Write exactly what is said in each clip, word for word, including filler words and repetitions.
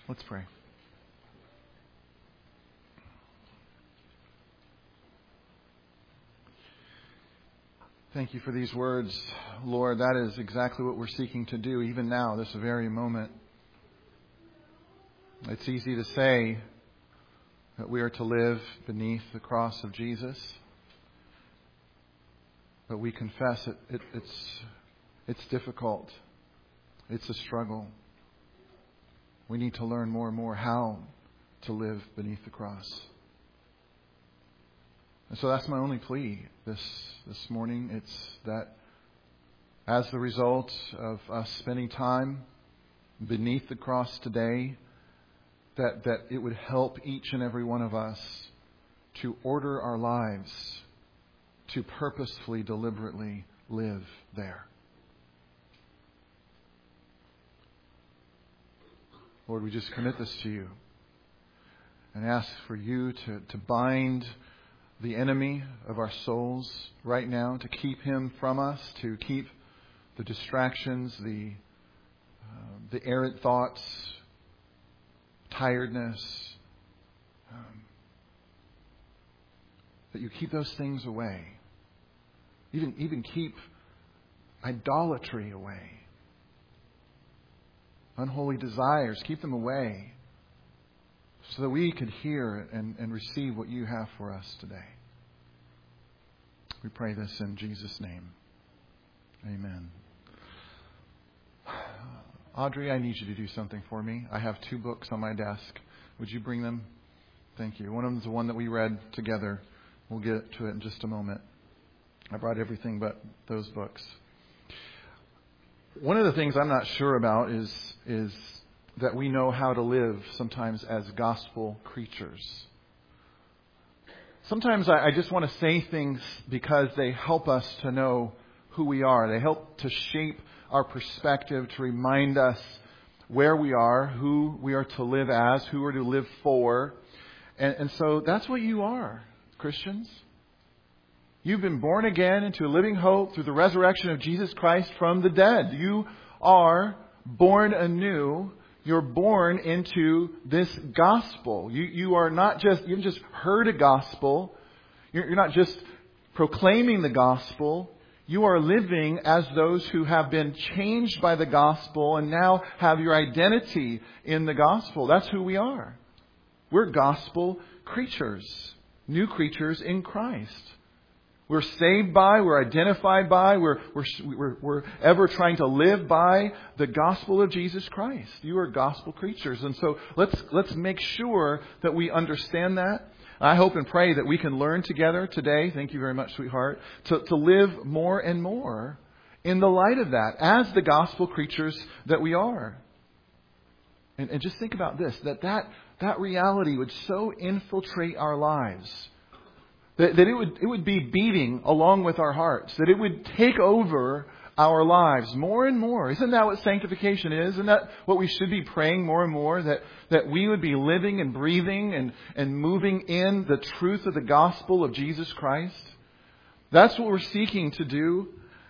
Let's pray. Thank you for these words, Lord. That is exactly what we're seeking to do, even now, this very moment. It's easy to say that we are to live beneath the cross of Jesus, but we confess it, it, it's it's difficult. It's a struggle. We need to learn more and more how to live beneath the cross. And so that's my only plea this this morning. It's that as the result of us spending time beneath the cross today, that, that it would help each and every one of us to order our lives to purposefully, deliberately live there. Lord, we just commit this to you and ask for you to, to bind the enemy of our souls right now, to keep him from us, to keep the distractions, the uh, the errant thoughts, tiredness, um, that you keep those things away. Even even keep idolatry away. Unholy desires, keep them away, so that we could hear and, and receive what you have for us today. We pray this in Jesus' name. Amen. Audrey, I need you to do something for me. I have two books on my desk. Would you bring them? Thank you. One of them is the one that we read together. We'll get to it in just a moment. I brought everything but those books. One of the things I'm not sure about is is that we know how to live sometimes as gospel creatures. Sometimes I, I just want to say things because they help us to know who we are. They help to shape our perspective, to remind us where we are, who we are to live as, who we're to live for. And, and so that's what you are, Christians. You've been born again into a living hope through the resurrection of Jesus Christ from the dead. You are born anew. You're born into this gospel. You you are not just, you haven't just heard a gospel. You're, you're not just proclaiming the gospel. You are living as those who have been changed by the gospel and now have your identity in the gospel. That's who we are. We're gospel creatures, new creatures in Christ. We're saved by, we're identified by, we're, we're, we're, we're ever trying to live by the gospel of Jesus Christ. You are gospel creatures. And so let's, let's make sure that we understand that. I hope and pray that we can learn together today, thank you very much, sweetheart, to, to live more and more in the light of that as the gospel creatures that we are. And, and just think about this, that, that that reality would so infiltrate our lives That, that it would it would be beating along with our hearts. That it would take over our lives more and more. Isn't that what sanctification is? Isn't that what we should be praying more and more? That that we would be living and breathing and, and moving in the truth of the gospel of Jesus Christ. That's what we're seeking to do.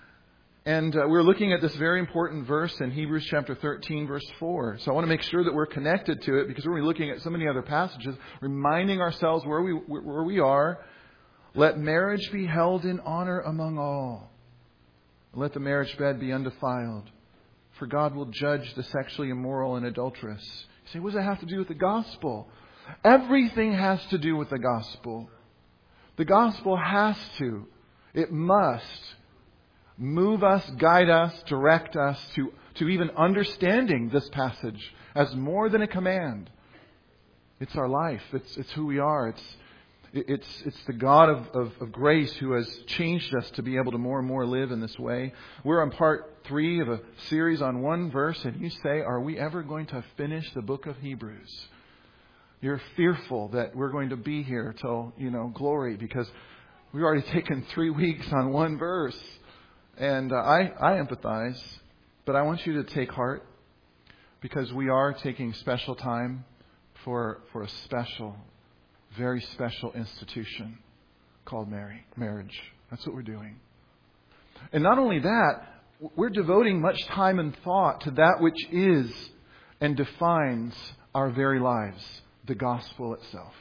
And uh, we're looking at this very important verse in Hebrews chapter thirteen, verse four. So I want to make sure that we're connected to it, because we're going to be looking at so many other passages, reminding ourselves where we where we are. Let marriage be held in honor among all. Let the marriage bed be undefiled, for God will judge the sexually immoral and adulterous. You say, what does that have to do with the gospel? Everything has to do with the gospel. The gospel has to, it must move us, guide us, direct us to, to even understanding this passage as more than a command. It's our life. It's, it's who we are. It's It's it's the God of, of, of grace who has changed us to be able to more and more live in this way. We're on part three of a series on one verse, and you say, are we ever going to finish the book of Hebrews? You're fearful that we're going to be here till, you know, glory, because we've already taken three weeks on one verse. And uh, I, I empathize, but I want you to take heart, because we are taking special time for for a special very special institution called Mary, marriage. That's what we're doing. And not only that, we're devoting much time and thought to that which is and defines our very lives, the gospel itself.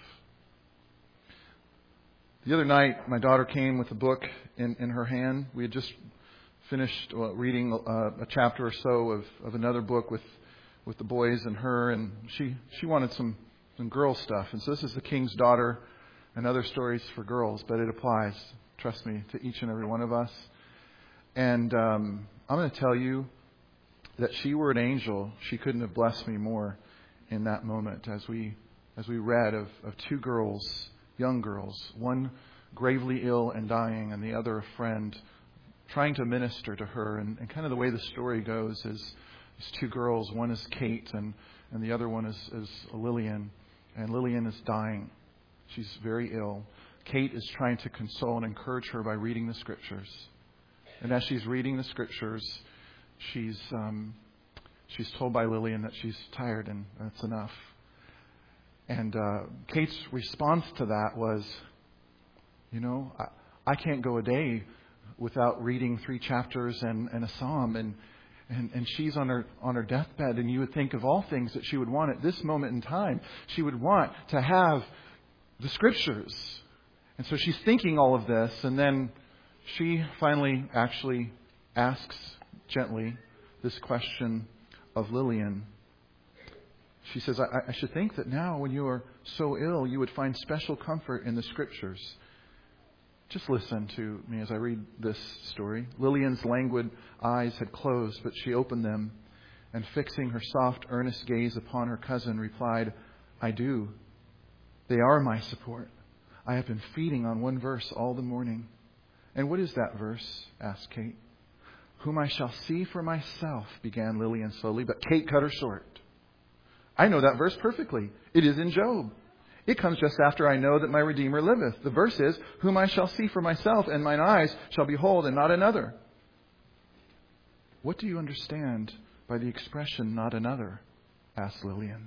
The other night, my daughter came with a book in, in her hand. We had just finished uh, reading uh, a chapter or so of, of another book with, with the boys and her, and she, she wanted some, some girl stuff. And so this is The King's Daughter and Other Stories for Girls, but it applies, trust me, to each and every one of us. And um, I'm going to tell you that she were an angel, she couldn't have blessed me more in that moment as we as we read of, of two girls, young girls, one gravely ill and dying, and the other a friend trying to minister to her. And, and kind of the way the story goes is, is two girls. One is Kate, and, and the other one is, is Lillian. And Lillian is dying. She's very ill. Kate is trying to console and encourage her by reading the Scriptures. And as she's reading the Scriptures, she's um, she's told by Lillian that she's tired and that's enough. And uh, Kate's response to that was, you know, I, I can't go a day without reading three chapters and, and a psalm. And, and and she's on her on her deathbed, and you would think of all things that she would want at this moment in time. She would want to have the Scriptures. And so she's thinking all of this, and then she finally actually asks gently this question of Lillian. She says, I, I should think that now when you are so ill, you would find special comfort in the Scriptures. Just listen to me as I read this story. Lillian's languid eyes had closed, but she opened them and, fixing her soft, earnest gaze upon her cousin, replied, I do. They are my support. I have been feeding on one verse all the morning. And what is that verse? Asked Kate. Whom I shall see for myself, began Lillian slowly, but Kate cut her short. I know that verse perfectly. It is in Job. It comes just after I know that my Redeemer liveth. The verse is, whom I shall see for myself, and mine eyes shall behold, and not another. What do you understand by the expression, not another? Asked Lillian.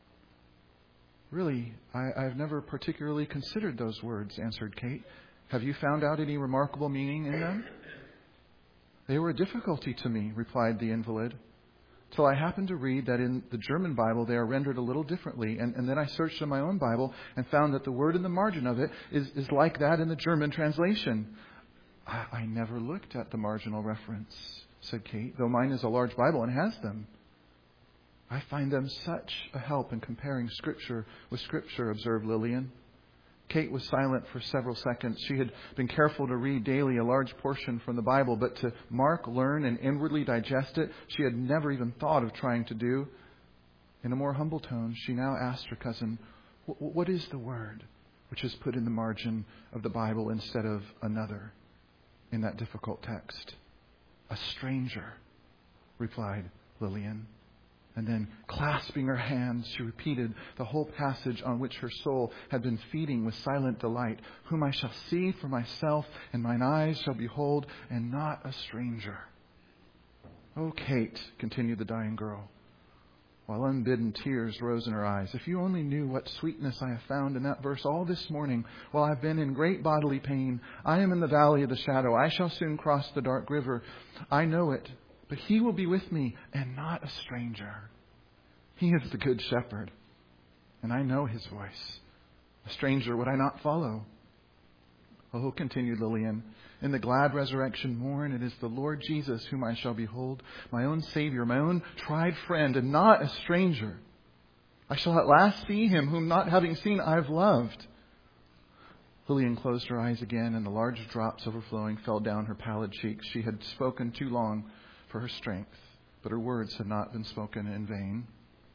Really, I, I've never particularly considered those words, answered Kate. Have you found out any remarkable meaning in them? They were a difficulty to me, replied the invalid, till I happened to read that in the German Bible they are rendered a little differently. And, and then I searched in my own Bible and found that the word in the margin of it is, is like that in the German translation. I, I never looked at the marginal reference, said Kate, though mine is a large Bible and has them. I find them such a help in comparing Scripture with Scripture, observed Lillian. Kate was silent for several seconds. She had been careful to read daily a large portion from the Bible, but to mark, learn, and inwardly digest it, she had never even thought of trying to do. In a more humble tone, she now asked her cousin, what is the word which is put in the margin of the Bible instead of another in that difficult text? A stranger, replied Lillian. And then, clasping her hands, she repeated the whole passage on which her soul had been feeding with silent delight. Whom I shall see for myself, and mine eyes shall behold, and not a stranger. Oh, Kate, continued the dying girl, while unbidden tears rose in her eyes, if you only knew what sweetness I have found in that verse all this morning, while I have been in great bodily pain. I am in the valley of the shadow. I shall soon cross the dark river. I know it. But he will be with me, and not a stranger. He is the good shepherd, and I know his voice. A stranger would I not follow. Oh, continued Lillian, in the glad resurrection morn, it is the Lord Jesus whom I shall behold, my own Savior, my own tried friend, and not a stranger. I shall at last see him whom, not having seen, I have loved. Lillian closed her eyes again, and the large drops overflowing fell down her pallid cheeks. She had spoken too long for her strength, but her words had not been spoken in vain.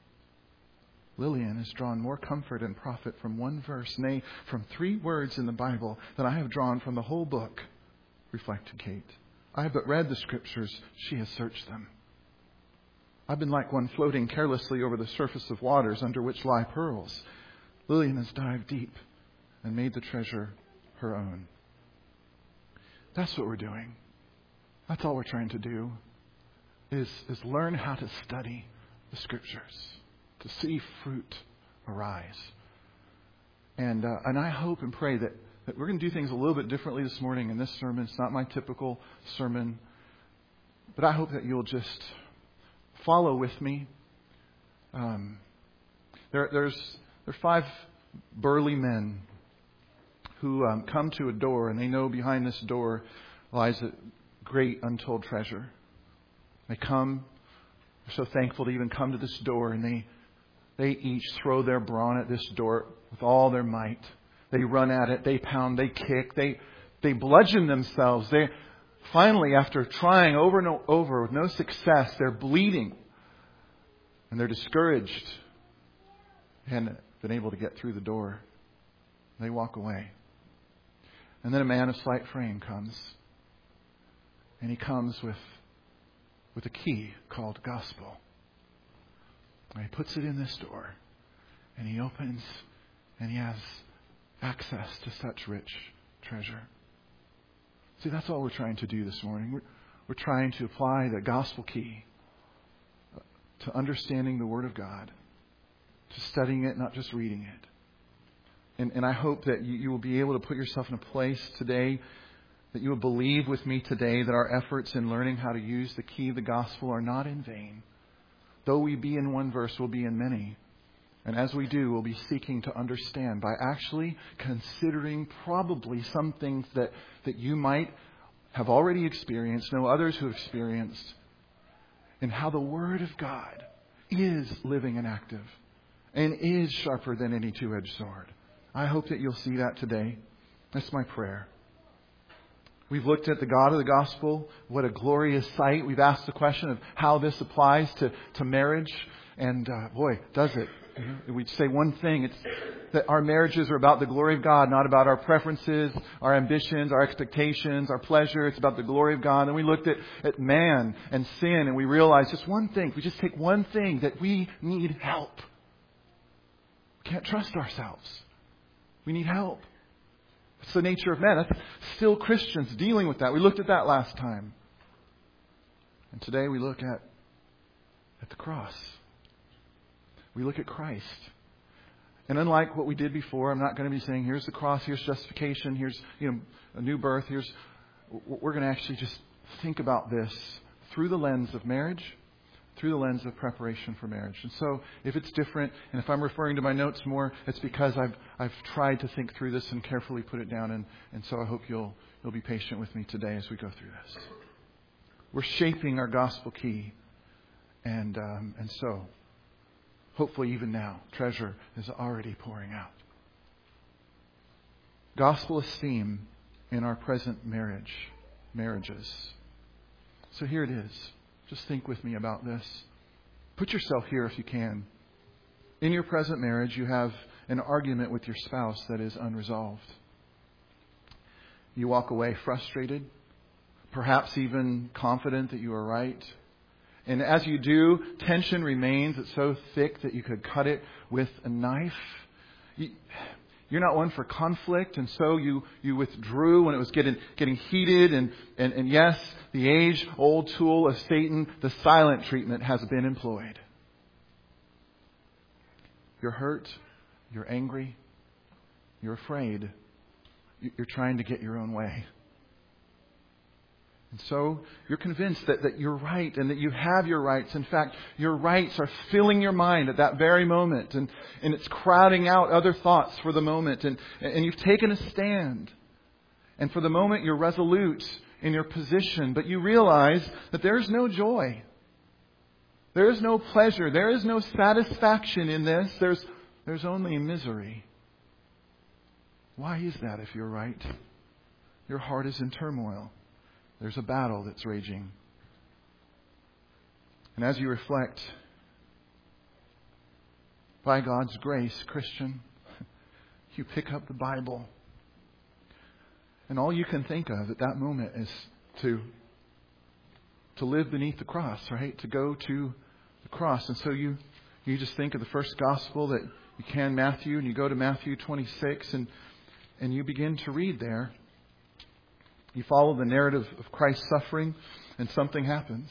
Lillian has drawn more comfort and profit from one verse, nay, from three words in the Bible, than I have drawn from the whole book, reflected Kate. I have but read the Scriptures, she has searched them. I've been like one floating carelessly over the surface of waters under which lie pearls. Lillian has dived deep and made the treasure her own. That's what we're doing. That's all we're trying to do. Is, is learn how to study the Scriptures, to see fruit arise. And uh, and I hope and pray that, that we're going to do things a little bit differently this morning in this sermon. It's not my typical sermon. But I hope that you'll just follow with me. Um, There, there's there are five burly men who um, come to a door, and they know behind this door lies a great untold treasure. They come, they're so thankful to even come to this door, and they they each throw their brawn at this door with all their might. They run at it, they pound, they kick, they they bludgeon themselves. They finally, after trying over and over with no success, they're bleeding and they're discouraged and been able to get through the door. They walk away. And then a man of slight frame comes. And he comes with, with a key called gospel. And he puts it in this door. And he opens and he has access to such rich treasure. See, that's all we're trying to do this morning. We're, we're trying to apply the gospel key to understanding the Word of God, to studying it, not just reading it. And, and I hope that you, you will be able to put yourself in a place today, that you will believe with me today that our efforts in learning how to use the key of the gospel are not in vain. Though we be in one verse, we'll be in many. And as we do, we'll be seeking to understand by actually considering probably some things that, that you might have already experienced, know others who have experienced, and how the Word of God is living and active and is sharper than any two-edged sword. I hope that you'll see that today. That's my prayer. We've looked at the God of the gospel. What a glorious sight. We've asked the question of how this applies to, to marriage. And uh, boy, does it. We'd say one thing. It's that our marriages are about the glory of God, not about our preferences, our ambitions, our expectations, our pleasure. It's about the glory of God. And we looked at, at man and sin, and we realized just one thing. If we just take one thing, that we need help. We can't trust ourselves. We need help. It's the nature of man. That's still Christians dealing with that. We looked at that last time. And today we look at, at the cross. We look at Christ. And unlike what we did before, I'm not going to be saying, here's the cross, here's justification, here's you know a new birth. Here's we're going to actually just think about this through the lens of marriage, through the lens of preparation for marriage. And so if it's different, and if I'm referring to my notes more, it's because I've I've tried to think through this and carefully put it down. And, and so I hope you'll you'll be patient with me today as we go through this. We're shaping our gospel key. And um, and so hopefully even now, treasure is already pouring out. Gospel esteem in our present marriage, marriages. So here it is. Just think with me about this. Put yourself here if you can. In your present marriage, you have an argument with your spouse that is unresolved. You walk away frustrated, perhaps even confident that you are right. And as you do, tension remains. It's so thick that you could cut it with a knife. You're not one for conflict, and so you, you withdrew when it was getting getting heated. And, and, and yes, the age-old tool of Satan, the silent treatment, has been employed. You're hurt. You're angry. You're afraid. You're trying to get your own way. And so you're convinced that, that you're right and that you have your rights. In fact, your rights are filling your mind at that very moment. And, and it's crowding out other thoughts for the moment. And, and you've taken a stand. And for the moment, you're resolute in your position. But you realize that there is no joy. There is no pleasure. There is no satisfaction in this. There's, there's only misery. Why is that if you're right? Your heart is in turmoil. There's a battle that's raging. And as you reflect, by God's grace, Christian, you pick up the Bible. And all you can think of at that moment is to, to live beneath the cross, right? To go to the cross. And so you, you just think of the first gospel that you can, Matthew, and you go to Matthew twenty-six, and, and you begin to read there. You follow the narrative of Christ's suffering, and something happens.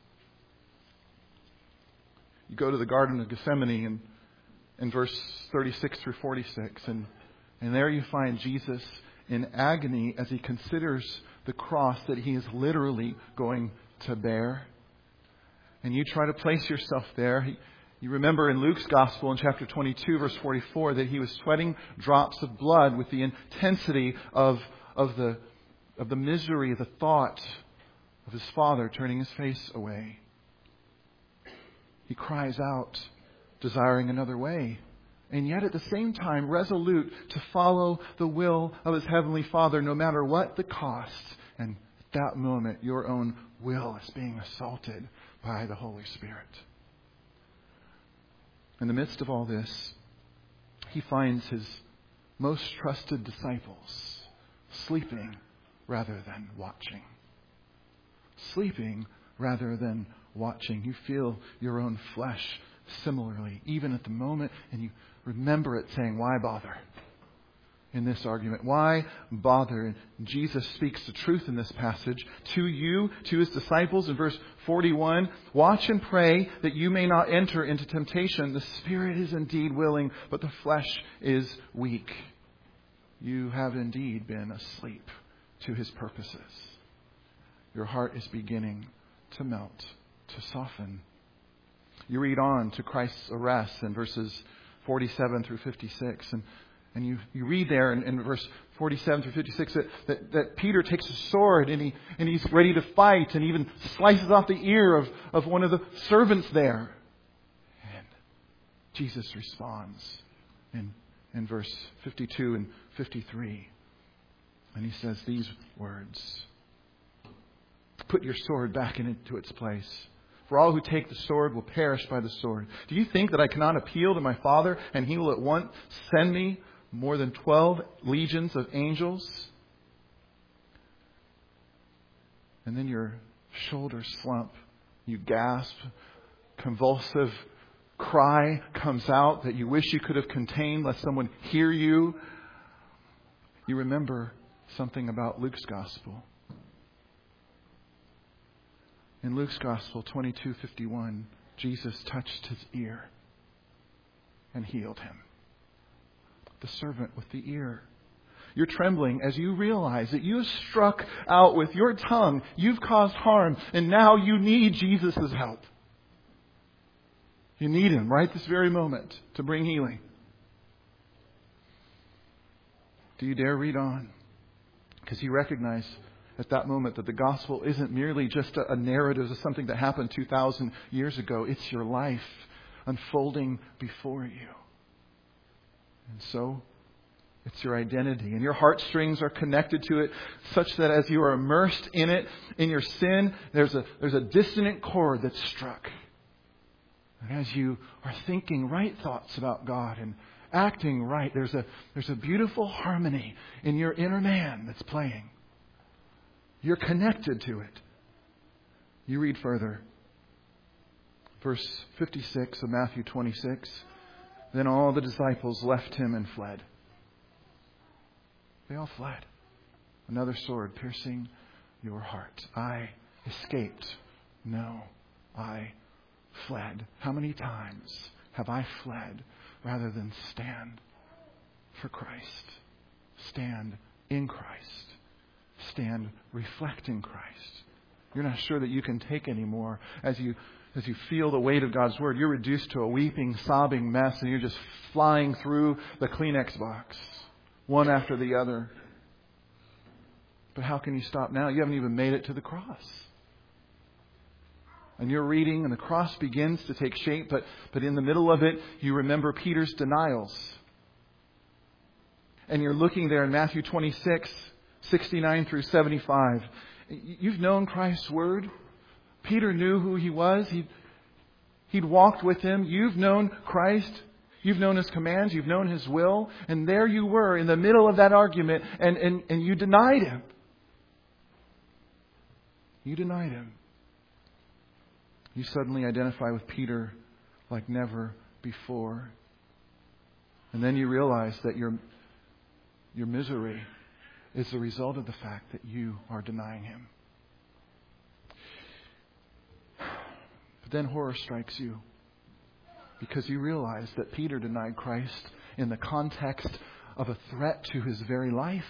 You go to the Garden of Gethsemane in, in verse thirty-six through forty-six, and, and there you find Jesus in agony as he considers the cross that he is literally going to bear. And you try to place yourself there. He, You remember in Luke's Gospel in chapter twenty-two, verse forty-four, that he was sweating drops of blood with the intensity of, of, the, of the misery, the thought of his Father turning his face away. He cries out, desiring another way, and yet at the same time resolute to follow the will of his Heavenly Father no matter what the cost. And at that moment, your own will is being assaulted by the Holy Spirit. In the midst of all this, he finds his most trusted disciples sleeping rather than watching. Sleeping rather than watching. You feel your own flesh similarly, even at the moment, and you remember it saying, why bother? In this argument, why bother? And Jesus speaks the truth in this passage to you, to his disciples in verse forty-one. Watch and pray that you may not enter into temptation. The spirit is indeed willing, but the flesh is weak. You have indeed been asleep to his purposes. Your heart is beginning to melt, to soften. You read on to Christ's arrest in verses forty-seven through fifty-six. And, and you, you read there in, in verse forty-seven through fifty-six that, that, that Peter takes a sword and, he, and he's ready to fight and even slices off the ear of, of one of the servants there. And Jesus responds in, in verse fifty-two and fifty-three. And he says these words. Put your sword back into its place. For all who take the sword will perish by the sword. Do you think that I cannot appeal to my Father and he will at once send me more than twelve legions of angels? And then your shoulders slump. You gasp. Convulsive cry comes out that you wish you could have contained lest someone hear you. You remember something about Luke's Gospel. In Luke's Gospel twenty-two fifty-one, Jesus touched his ear and healed him. The servant with the ear. You're trembling as you realize that you have struck out with your tongue. You've caused harm, and now you need Jesus' help. You need him right this very moment to bring healing. Do you dare read on? Because you recognize at that moment that the gospel isn't merely just a, a narrative of something that happened two thousand years ago. It's your life unfolding before you. And so, it's your identity. And your heartstrings are connected to it such that as you are immersed in it, in your sin, there's a, there's a dissonant chord that's struck. And as you are thinking right thoughts about God and acting right, there's a, there's a beautiful harmony in your inner man that's playing. You're connected to it. You read further. Verse fifty-six of Matthew twenty-six. Then all the disciples left him and fled. They all fled. Another sword piercing your heart. I escaped. No, I fled. How many times have I fled rather than stand for Christ? Stand in Christ. Stand reflecting Christ. You're not sure that you can take anymore as you as you feel the weight of God's Word. You're reduced to a weeping, sobbing mess, and you're just flying through the Kleenex box, one after the other. But how can you stop now? You haven't even made it to the cross. And you're reading, and the cross begins to take shape, but, but in the middle of it, you remember Peter's denials. And you're looking there in Matthew twenty-six, sixty-nine through seventy-five. You've known Christ's Word. Peter knew who He was. He'd, he'd walked with Him. You've known Christ. You've known His commands. You've known His will. And there you were in the middle of that argument, and, and, and you denied Him. You denied Him. You suddenly identify with Peter like never before. And then you realize that your, your misery is the result of the fact that you are denying Him. But then horror strikes you because you realize that Peter denied Christ in the context of a threat to his very life.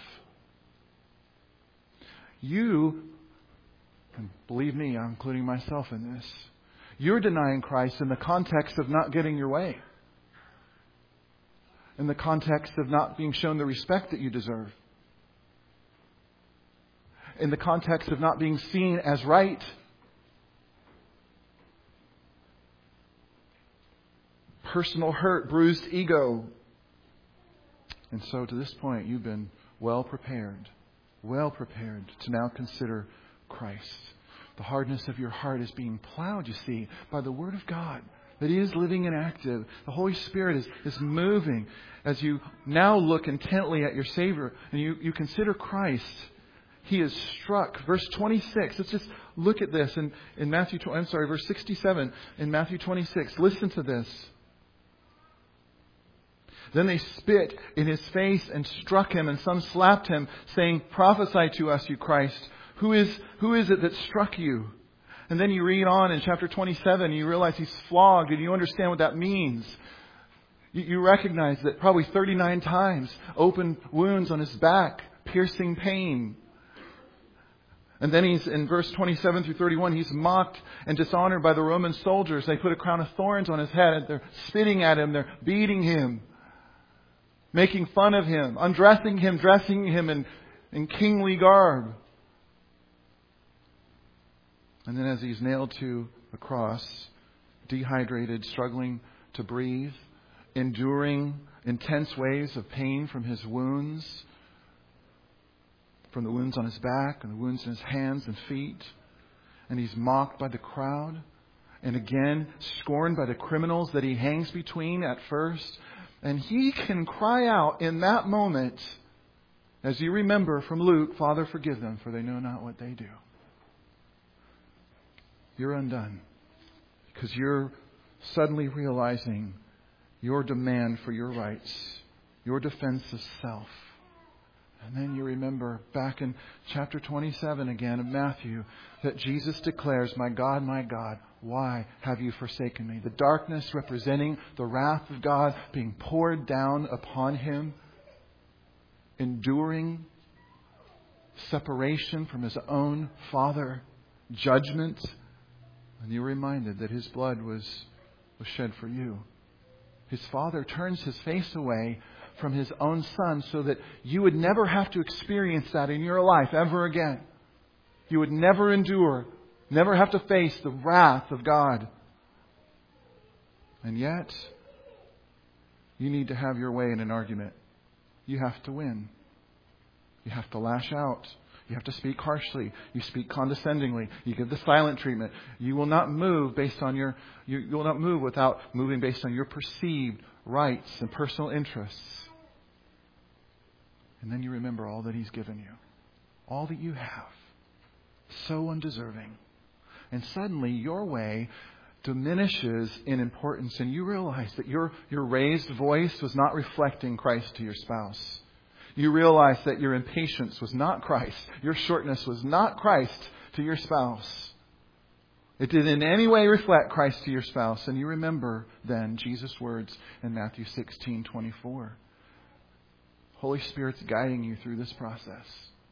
You, and believe me, I'm including myself in this, You're denying Christ in the context of not getting your way. In the context of not being shown the respect that you deserve. In the context of not being seen as right. Personal hurt, bruised ego. And so to this point, you've been well prepared, well prepared to now consider Christ. The hardness of your heart is being plowed, you see, by the Word of God. That He is living and active. The Holy Spirit is, is moving as you now look intently at your Savior and you, you consider Christ. He is struck. Verse twenty-six. Let's just look at this in, in Matthew. I'm sorry, verse sixty-seven in Matthew twenty-six. Listen to this. Then they spit in His face and struck Him, and some slapped Him, saying, "Prophesy to us, you Christ. Who is who is it that struck you?" And then you read on in chapter twenty-seven, and you realize He's flogged, and you understand what that means. You, you recognize that probably thirty-nine times, open wounds on His back, piercing pain. And then he's in verse twenty-seven through thirty-one, He's mocked and dishonored by the Roman soldiers. They put a crown of thorns on His head, and they're spitting at Him, they're beating Him, making fun of Him, undressing Him, dressing Him in, in kingly garb. And then as He's nailed to the cross, dehydrated, struggling to breathe, enduring intense waves of pain from His wounds, from the wounds on His back and the wounds in His hands and feet. And He's mocked by the crowd. And again, scorned by the criminals that He hangs between at first. And He can cry out in that moment, as you remember from Luke, "Father, forgive them, for they know not what they do." You're undone. Because you're suddenly realizing your demand for your rights, your defense of self. And then you remember back in chapter twenty-seven again of Matthew that Jesus declares, "My God, my God, why have you forsaken me?" The darkness representing the wrath of God being poured down upon Him, enduring separation from His own Father, judgment. And you're reminded that His blood was, was shed for you. His Father turns His face away from His own Son so that you would never have to experience that in your life ever again. You would never endure, never have to face the wrath of God. And yet, you need to have your way in an argument. You have to win. You have to lash out. You have to speak harshly. You speak condescendingly. You give the silent treatment. You will not move based on your, you, you will not move without moving based on your perceived rights and personal interests. And then you remember all that He's given you. All that you have. So undeserving. And suddenly your way diminishes in importance, and you realize that your, your raised voice was not reflecting Christ to your spouse. You realize that your impatience was not Christ. Your shortness was not Christ to your spouse. It didn't in any way reflect Christ to your spouse. And you remember then Jesus' words in Matthew sixteen twenty-four. Holy Spirit's guiding you through this process.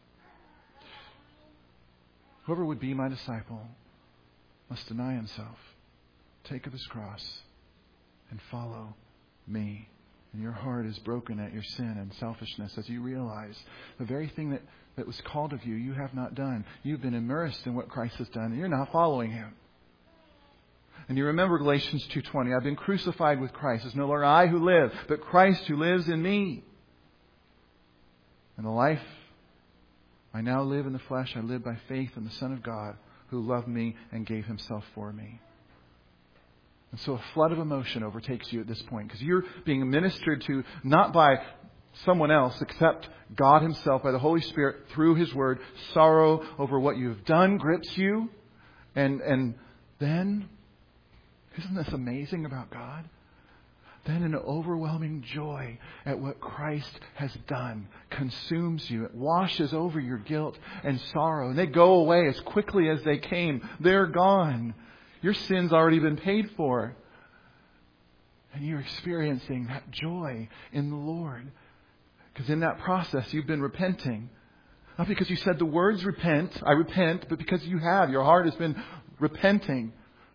Whoever would be my disciple must deny himself, take up his cross, and follow me. And your heart is broken at your sin and selfishness as you realize the very thing that, that was called of you, you have not done. You've been immersed in what Christ has done, and you're not following Him. And you remember Galatians two twenty, I've been crucified with Christ. It's no longer I who live, but Christ who lives in me. And the life I now live in the flesh, I live by faith in the Son of God who loved me and gave Himself for me. And so a flood of emotion overtakes you at this point because you're being ministered to not by someone else except God Himself, by the Holy Spirit through His Word. Sorrow over what you've done grips you. And, and then, isn't this amazing about God? Then an overwhelming joy at what Christ has done consumes you. It washes over your guilt and sorrow. And they go away as quickly as they came. They're gone. Your sin's already been paid for. And you're experiencing that joy in the Lord. Because in that process, you've been repenting. Not because you said the words repent, I repent, but because you have. Your heart has been repenting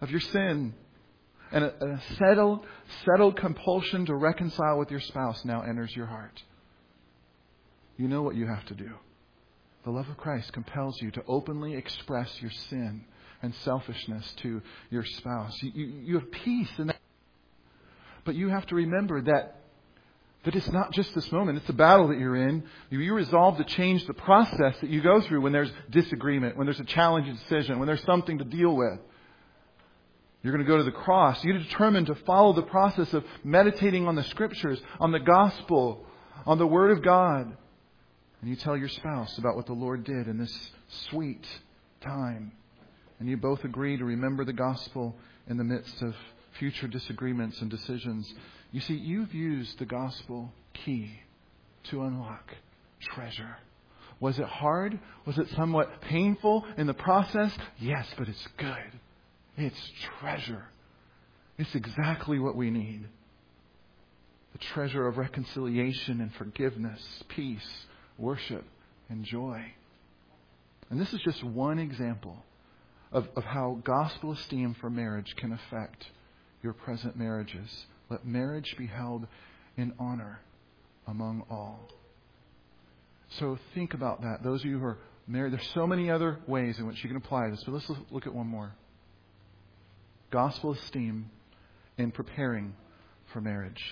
of your sin. And a, a settled, settled compulsion to reconcile with your spouse now enters your heart. You know what you have to do. The love of Christ compels you to openly express your sin and selfishness to your spouse. You, you, you have peace in that. But you have to remember that, that it's not just this moment. It's a battle that you're in. You resolve to change the process that you go through when there's disagreement, when there's a challenging decision, when there's something to deal with. You're going to go to the cross. You determine to follow the process of meditating on the Scriptures, on the gospel, on the Word of God. And you tell your spouse about what the Lord did in this sweet time. And you both agree to remember the gospel in the midst of future disagreements and decisions. You see, you've used the gospel key to unlock treasure. Was it hard? Was it somewhat painful in the process? Yes, but it's good. It's treasure. It's exactly what we need. The treasure of reconciliation and forgiveness, peace, worship, and joy. And this is just one example of, of how gospel esteem for marriage can affect your present marriages. Let marriage be held in honor among all. So think about that. Those of you who are married, there's so many other ways in which you can apply this, but let's look at one more. Gospel esteem in preparing for marriage.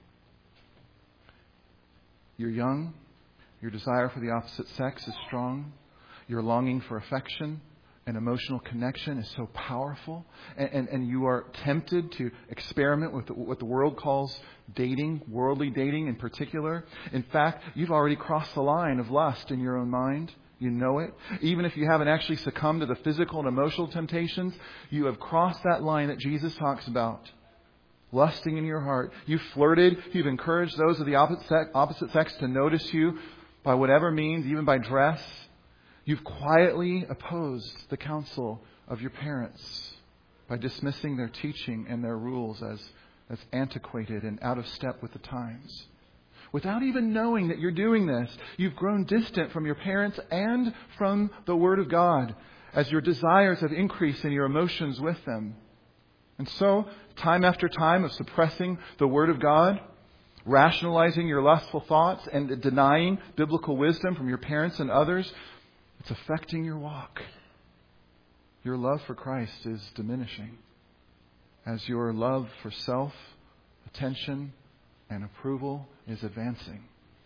You're young. Your desire for the opposite sex is strong. Your longing for affection and emotional connection is so powerful. And, and, and you are tempted to experiment with the, what the world calls dating, worldly dating in particular. In fact, you've already crossed the line of lust in your own mind. You know it. Even if you haven't actually succumbed to the physical and emotional temptations, you have crossed that line that Jesus talks about. Lusting in your heart. You've flirted. You've encouraged those of the opposite sex, opposite sex to notice you by whatever means, even by dress. You've quietly opposed the counsel of your parents by dismissing their teaching and their rules as, as antiquated and out of step with the times. Without even knowing that you're doing this, you've grown distant from your parents and from the Word of God as your desires have increased in your emotions with them. And so, time after time of suppressing the Word of God, rationalizing your lustful thoughts and denying biblical wisdom from your parents and others, it's affecting your walk. Your love for Christ is diminishing as your love for self, attention, and approval is advancing.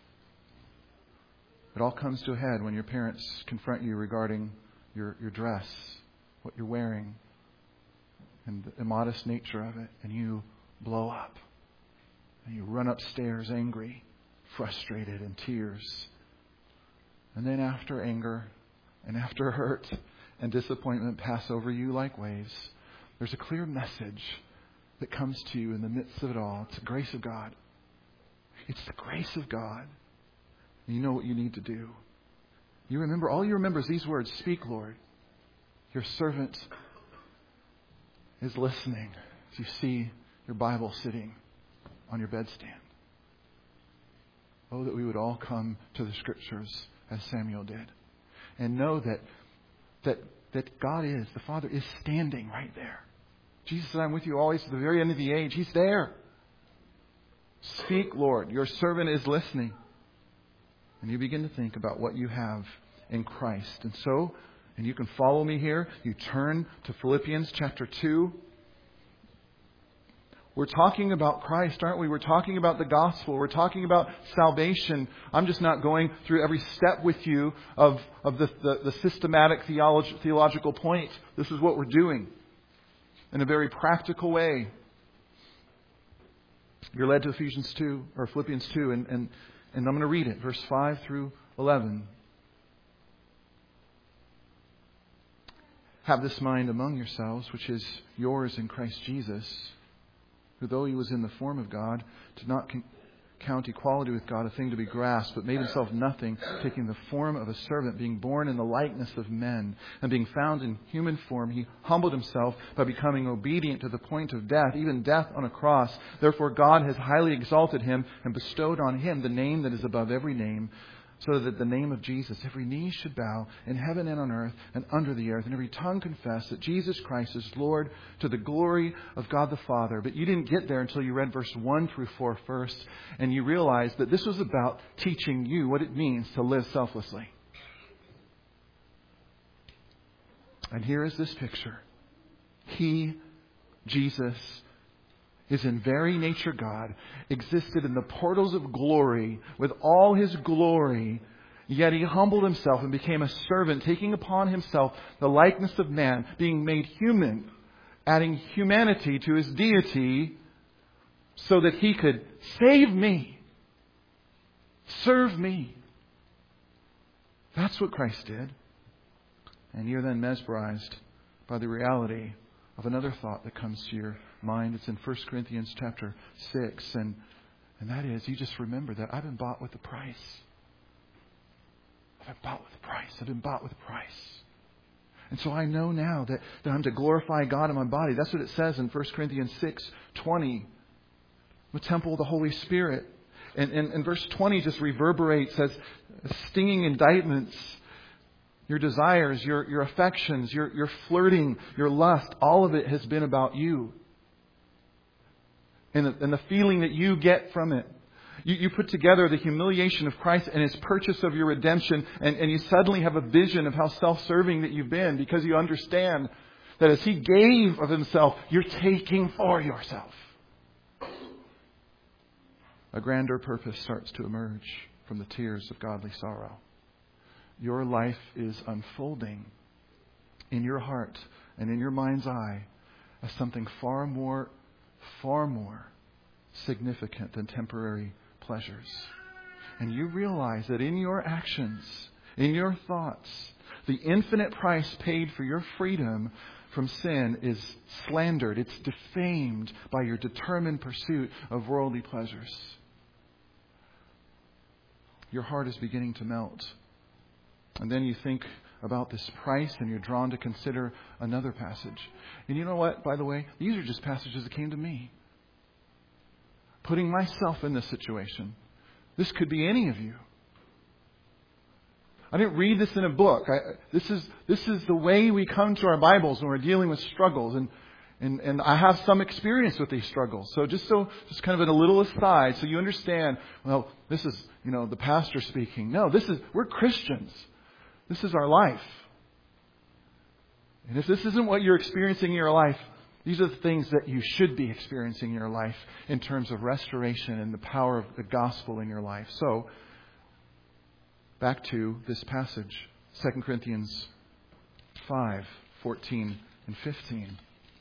It all comes to a head when your parents confront you regarding your, your dress, what you're wearing, and the immodest nature of it, and you blow up. And you run upstairs angry, frustrated, in tears. And then after anger and after hurt and disappointment pass over you like waves, there's a clear message that comes to you in the midst of it all. It's the grace of God. It's the grace of God. And you know what you need to do. You remember, all you remember is these words, "Speak, Lord. Your servant is listening." As you see your Bible sitting on your bedstand. Oh, that we would all come to the Scriptures as Samuel did. And know that that that God is, the Father is standing right there. Jesus said, "I'm with you always to the very end of the age." He's there. Speak, Lord. Your servant is listening. And you begin to think about what you have in Christ. And so, and you can follow me here, you turn to Philippians chapter two. We're talking about Christ, aren't we? We're talking about the gospel. We're talking about salvation. I'm just not going through every step with you of, of the, the, the systematic theolog- theological point. This is what we're doing in a very practical way. You're led to Ephesians two, or Philippians two, and, and, and I'm going to read it, verse five through eleven. Have this mind among yourselves, which is yours in Christ Jesus, who, though he was in the form of God, did not con- count equality with God a thing to be grasped, but made himself nothing, taking the form of a servant, being born in the likeness of men, and being found in human form, he humbled himself by becoming obedient to the point of death, even death on a cross. Therefore God has highly exalted him and bestowed on him the name that is above every name, so that the name of Jesus, every knee should bow in heaven and on earth and under the earth, and every tongue confess that Jesus Christ is Lord, to the glory of God the Father. But you didn't get there until you read verse one through four first, and you realized that this was about teaching you what it means to live selflessly. And here is this picture. He, Jesus, is in very nature God, existed in the portals of glory with all His glory, yet He humbled Himself and became a servant, taking upon Himself the likeness of man, being made human, adding humanity to His deity so that He could save me, serve me. That's what Christ did. And you're then mesmerized by the reality of another thought that comes to your mind. It's in First Corinthians chapter six. And, and that is, you just remember that I've been bought with a price. I've been bought with a price. I've been bought with a price. And so I know now that, that I'm to glorify God in my body. That's what it says in First Corinthians six twenty. The temple of the Holy Spirit. And, and, and verse twenty just reverberates as stinging indictments. Your desires, your, your affections, your, your flirting, your lust, all of it has been about you. And the, and the feeling that you get from it. You, you put together the humiliation of Christ and His purchase of your redemption, and, and you suddenly have a vision of how self-serving that you've been, because you understand that as He gave of Himself, you're taking for yourself. A grander purpose starts to emerge from the tears of godly sorrow. Your life is unfolding in your heart and in your mind's eye as something far more, far more significant than temporary pleasures. And you realize that in your actions, in your thoughts, the infinite price paid for your freedom from sin is slandered. It's defamed by your determined pursuit of worldly pleasures. Your heart is beginning to melt. And then you think about this price and you're drawn to consider another passage. And you know what, by the way? These are just passages that came to me. Putting myself in this situation. This could be any of you. I didn't read this in a book. I, this is this is the way we come to our Bibles when we're dealing with struggles. And, and, and I have some experience with these struggles. So just so, just kind of in a little aside, so you understand, well, this is, you know, the pastor speaking. No, this is, we're Christians. This is our life. And if this isn't what you're experiencing in your life, these are the things that you should be experiencing in your life in terms of restoration and the power of the gospel in your life. So, back to this passage, Second Corinthians five, fourteen and fifteen.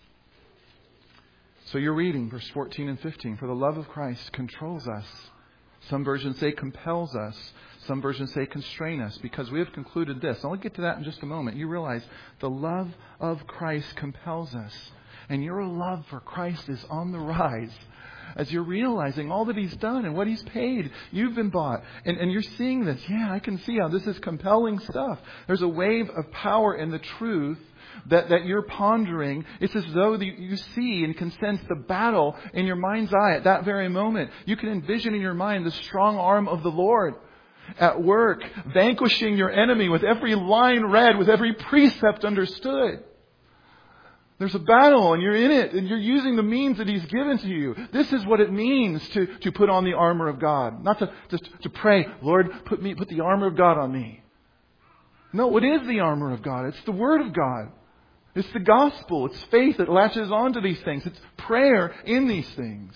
So you're reading verse fourteen and fifteen. For the love of Christ controls us. Some versions say compels us. Some versions say constrain us, because we have concluded this. I'll get to that in just a moment. You realize the love of Christ compels us. And your love for Christ is on the rise. As you're realizing all that He's done and what He's paid, you've been bought. And, and you're seeing this. Yeah, I can see how this is compelling stuff. There's a wave of power in the truth that, that you're pondering. It's as though the, you see and can sense the battle in your mind's eye at that very moment. You can envision in your mind the strong arm of the Lord at work, vanquishing your enemy with every line read, with every precept understood. There's a battle and you're in it and you're using the means that He's given to you. This is what it means to, to put on the armor of God. Not to just to pray, Lord, put me put the armor of God on me. No, what is the armor of God? It's the Word of God. It's the gospel. It's faith that latches onto these things. It's prayer in these things.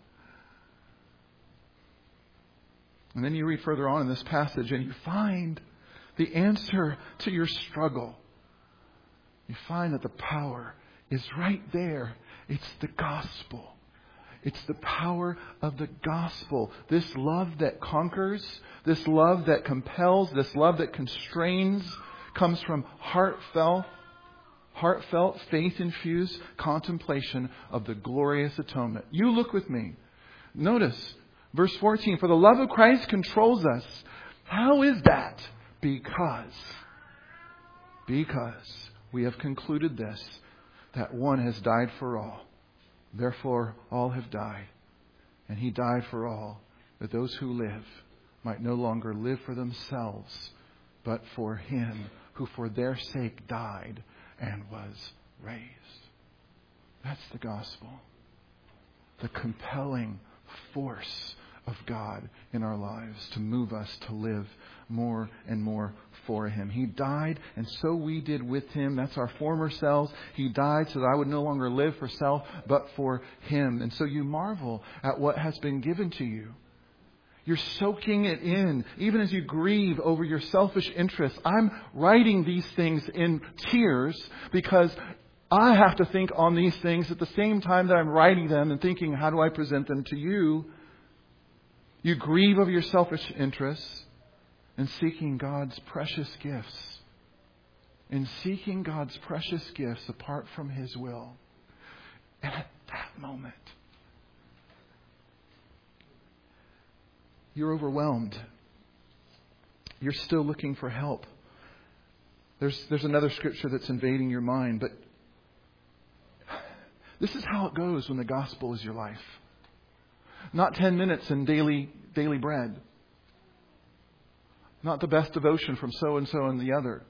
And then you read further on in this passage and you find the answer to your struggle. You find that the power is right there. It's the gospel. It's the power of the gospel. This love that conquers, this love that compels, this love that constrains, comes from heartfelt, heartfelt, faith-infused contemplation of the glorious atonement. You look with me. Notice verse fourteen. For the love of Christ controls us. How is that? Because, because we have concluded this, that one has died for all. Therefore, all have died. And He died for all, that those who live might no longer live for themselves, but for Him who for their sake died and was raised. That's the gospel. The compelling force of God in our lives to move us to live more and more for Him. He died, and so we did with Him. That's our former selves. He died so that I would no longer live for self, but for Him. And so you marvel at what has been given to you. You're soaking it in, even as you grieve over your selfish interests. I'm writing these things in tears because I have to think on these things at the same time that I'm writing them and thinking, how do I present them to you? You grieve over your selfish interests and seeking God's precious gifts. In seeking God's precious gifts apart from His will. And at that moment, you're overwhelmed. You're still looking for help. There's, there's another scripture that's invading your mind, but this is how it goes when the gospel is your life. Not ten minutes in daily daily bread. Not the best devotion from so and so and the other.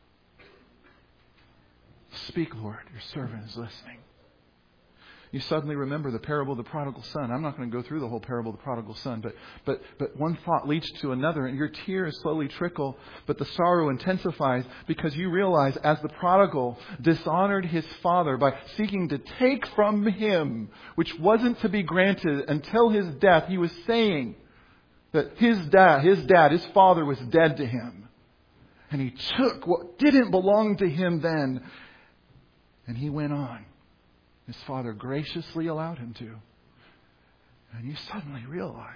Speak, Lord, your servant is listening. You suddenly remember the parable of the prodigal son. I'm not going to go through the whole parable of the prodigal son, but but but one thought leads to another, and your tears slowly trickle, but the sorrow intensifies because you realize as the prodigal dishonored his father by seeking to take from him, which wasn't to be granted until his death, he was saying that his dad, his dad, his father was dead to him. And he took what didn't belong to him then, and he went on. His father graciously allowed him to. And you suddenly realize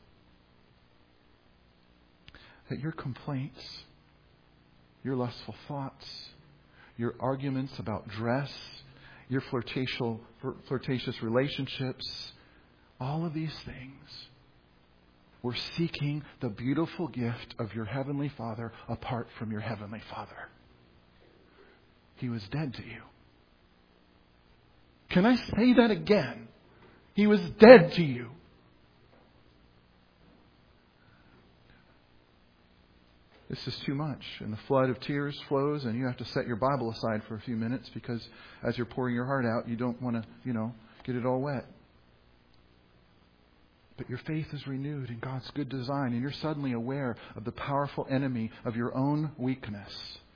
that your complaints, your lustful thoughts, your arguments about dress, your flirtatious, flirtatious relationships, all of these things were seeking the beautiful gift of your Heavenly Father apart from your Heavenly Father. He was dead to you. Can I say that again? He was dead to you. This is too much. And the flood of tears flows, and you have to set your Bible aside for a few minutes because as you're pouring your heart out, you don't want to, you know, get it all wet. But your faith is renewed in God's good design, and you're suddenly aware of the powerful enemy of your own weakness.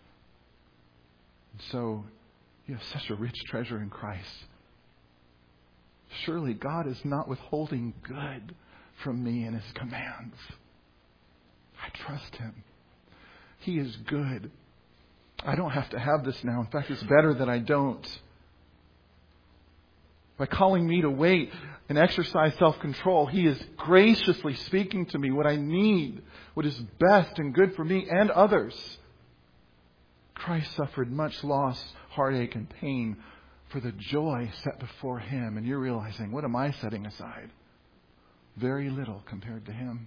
And so you have such a rich treasure in Christ. Surely God is not withholding good from me in His commands. I trust Him. He is good. I don't have to have this now. In fact, it's better that I don't. By calling me to wait and exercise self-control, He is graciously speaking to me what I need, what is best and good for me and others. Christ suffered much loss, heartache, and pain for the joy set before Him. And you're realizing, what am I setting aside? Very little compared to Him.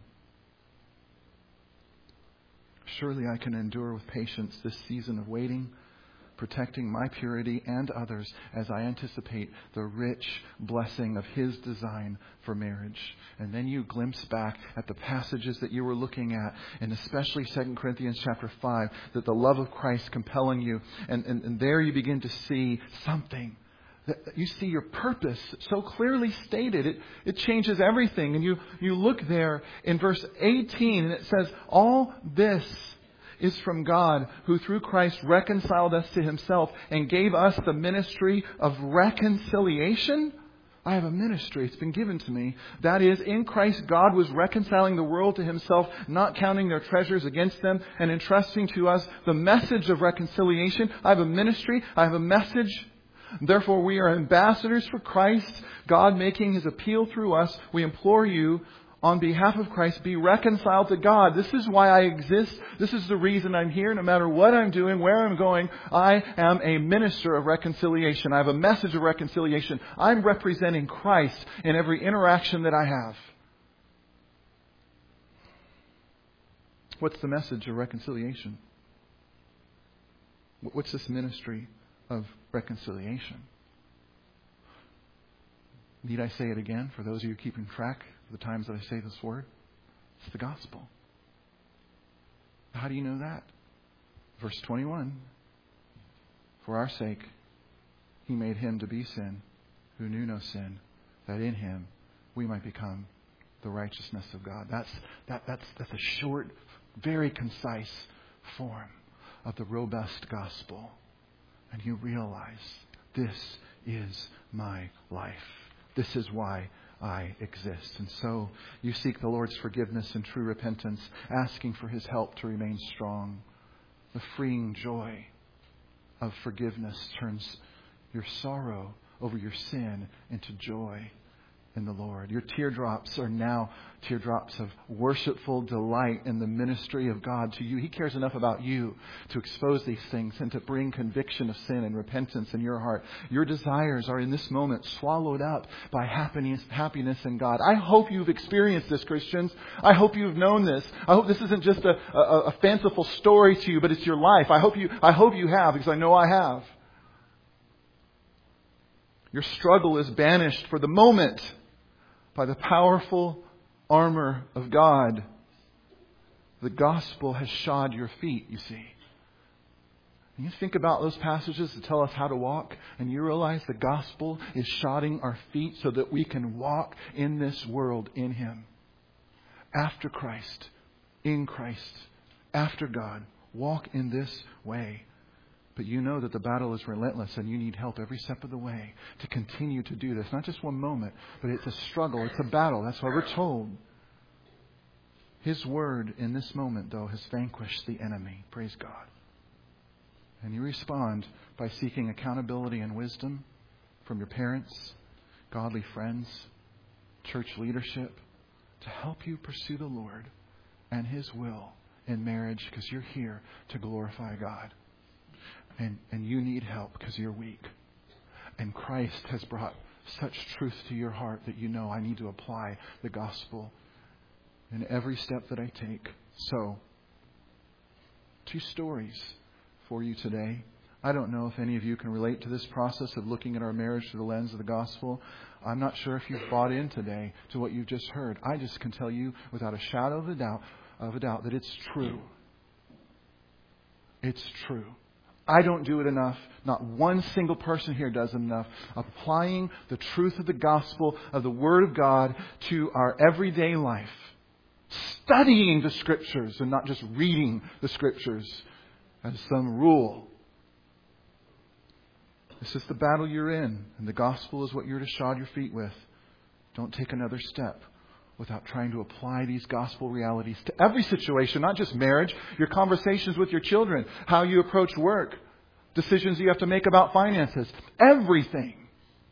Surely I can endure with patience this season of waiting, protecting my purity and others as I anticipate the rich blessing of His design for marriage. And then you glimpse back at the passages that you were looking at, and especially Second Corinthians chapter five, that the love of Christ compelling you. And, and, and there you begin to see something. That you see your purpose so clearly stated. It, it changes everything. And you, you look there in verse eighteen, and it says, all this is from God, who through Christ reconciled us to Himself and gave us the ministry of reconciliation. I have a ministry. It's been given to me. That is, in Christ, God was reconciling the world to Himself, not counting their treasures against them, and entrusting to us the message of reconciliation. I have a ministry. I have a message. Therefore, we are ambassadors for Christ, God making His appeal through us. We implore you, on behalf of Christ, be reconciled to God. This is why I exist. This is the reason I'm here. No matter what I'm doing, where I'm going, I am a minister of reconciliation. I have a message of reconciliation. I'm representing Christ in every interaction that I have. What's the message of reconciliation? What's this ministry of reconciliation? Need I say it again for those of you keeping track of the times that I say this word? It's the gospel. How do you know that? Verse twenty-one. For our sake, He made Him to be sin, who knew no sin, that in Him we might become the righteousness of God. That's, that, that's, that's a short, very concise form of the robust gospel. And you realize, this is my life. This is why I exist. And so you seek the Lord's forgiveness and true repentance, asking for His help to remain strong. The freeing joy of forgiveness turns your sorrow over your sin into joy in the Lord. Your teardrops are now teardrops of worshipful delight in the ministry of God to you. He cares enough about you to expose these things and to bring conviction of sin and repentance in your heart. Your desires are in this moment swallowed up by happiness, happiness in God. I hope you've experienced this, Christians. I hope you've known this. I hope this isn't just a, a, a fanciful story to you, but it's your life. I hope you, I hope you have, because I know I have. Your struggle is banished for the moment by the powerful armor of God. The gospel has shod your feet, you see. And you think about those passages that tell us how to walk, and you realize the gospel is shodding our feet so that we can walk in this world in Him. After Christ, in Christ, after God. Walk in this way. But you know that the battle is relentless and you need help every step of the way to continue to do this. Not just one moment, but it's a struggle. It's a battle. That's why we're told. His word in this moment, though, has vanquished the enemy. Praise God. And you respond by seeking accountability and wisdom from your parents, godly friends, church leadership to help you pursue the Lord and His will in marriage, because you're here to glorify God. And, and you need help because you're weak. And Christ has brought such truth to your heart that you know I need to apply the gospel in every step that I take. So, two stories for you today. I don't know if any of you can relate to this process of looking at our marriage through the lens of the gospel. I'm not sure if you've bought in today to what you've just heard. I just can tell you without a shadow of a doubt, of a doubt that it's true. It's true. I don't do it enough. Not one single person here does enough. Applying the truth of the gospel, of the Word of God to our everyday life. Studying the Scriptures and not just reading the Scriptures as some rule. This is the battle you're in. And the gospel is what you're to shod your feet with. Don't take another step without trying to apply these gospel realities to every situation, not just marriage, your conversations with your children, how you approach work, decisions you have to make about finances, everything.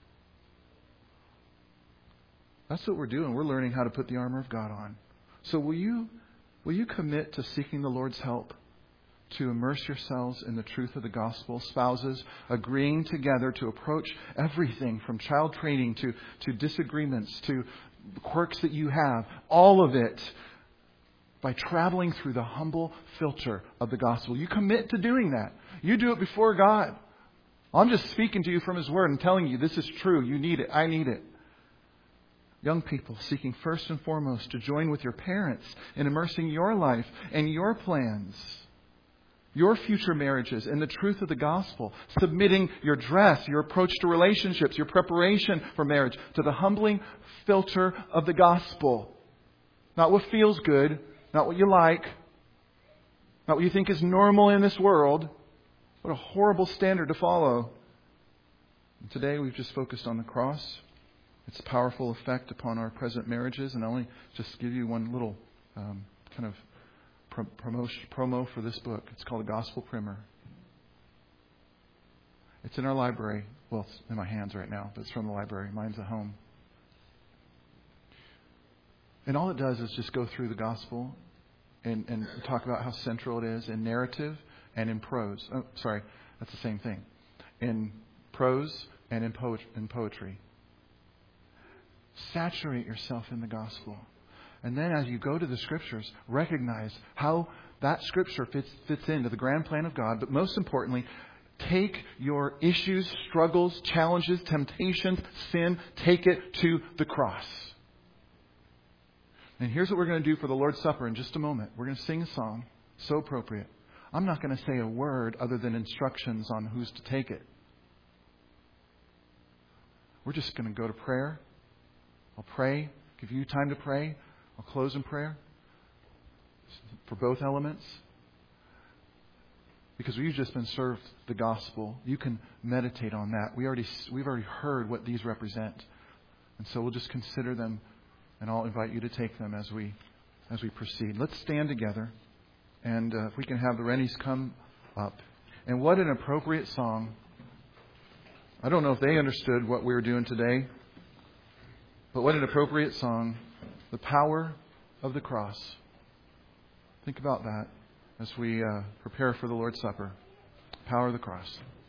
That's what we're doing. We're learning how to put the armor of God on. So will you, will you commit to seeking the Lord's help to immerse yourselves in the truth of the gospel? Spouses agreeing together to approach everything from child training to, to disagreements to quirks that you have, all of it by traveling through the humble filter of the gospel. You commit to doing that. You do it before God. I'm just speaking to you from His Word and telling you this is true. You need it. I need it. Young people seeking first and foremost to join with your parents in immersing your life and your plans, your future marriages in the truth of the gospel, submitting your dress, your approach to relationships, your preparation for marriage to the humbling filter of the gospel. Not what feels good, not what you like, not what you think is normal in this world. What a horrible standard to follow. And today we've just focused on the cross, its powerful effect upon our present marriages, and I only just give you one little um, kind of Promotion, promo for this book. It's called The Gospel Primer. It's in our library. Well, it's in my hands right now, but it's from the library. Mine's at home. And all it does is just go through the gospel and, and talk about how central it is in narrative and in prose. Oh, sorry, that's the same thing. In prose and in, poet, in poetry. Saturate yourself in the gospel. And then as you go to the Scriptures, recognize how that Scripture fits, fits into the grand plan of God. But most importantly, take your issues, struggles, challenges, temptations, sin, take it to the cross. And here's what we're going to do for the Lord's Supper in just a moment. We're going to sing a song. So appropriate. I'm not going to say a word other than instructions on who's to take it. We're just going to go to prayer. I'll pray, give you time to pray. I'll close in prayer for both elements. Because we've just been served the gospel. You can meditate on that. We already, we've already heard what these represent. And so we'll just consider them, and I'll invite you to take them as we as we proceed. Let's stand together, and uh, if we can have the Rennies come up. And what an appropriate song. I don't know if they understood what we were doing today, but what an appropriate song. The power of the cross. Think about that as we uh, prepare for the Lord's Supper. Power of the cross.